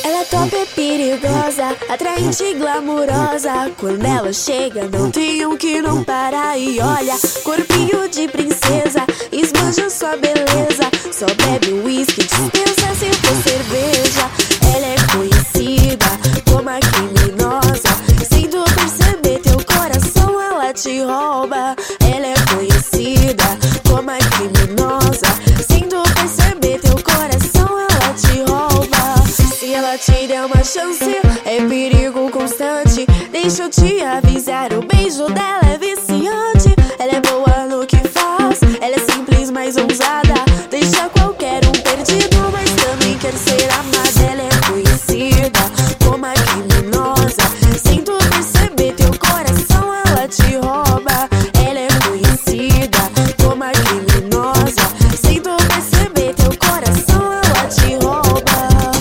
Ela é top, é perigosa, atraente e glamurosa. Quando ela chega não tem um que não para e olha. Corpinho de princesa, esbanja sua beleza. Só bebe uísque, dispensa se for cerveja. Ela é conhecida como a criminosa. Sem tu perceber teu coração ela te rouba. Ela é conhecida como a criminosa. Sem tu perceber teu coração ela te rouba. Se ela te der uma chance, é perigo constante. Deixa eu te avisar, o beijo dela é viciante. Ela é boa no que faz, ela é simples, mas ousada. Deixa qualquer um perdido, mas também quer ser amada. Ela é conhecida como a criminosa. Sem tu perceber teu coração ela te rouba. Ela é conhecida como a criminosa. Sem tu perceber teu coração ela te rouba.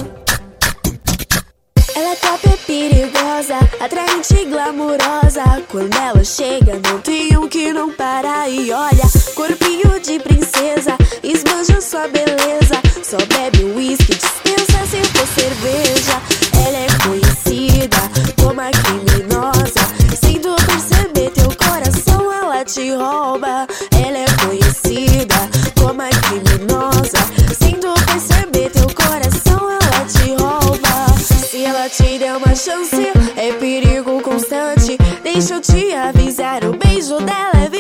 Ela é top, é perigosa, atraente e glamurosa. Quando ela chega não tem um que não para e olha. Corpinho de princesa, esbanja sua beleza. Só bebe uísque, dispensa se for cerveja. Ela é conhecida como a criminosa. Sem tu perceber teu coração ela te rouba. Ela é conhecida como a criminosa. Sem tu perceber teu coração ela te rouba. Se ela te der uma chance, é perigo constante. Deixa eu te avisar, o beijo dela é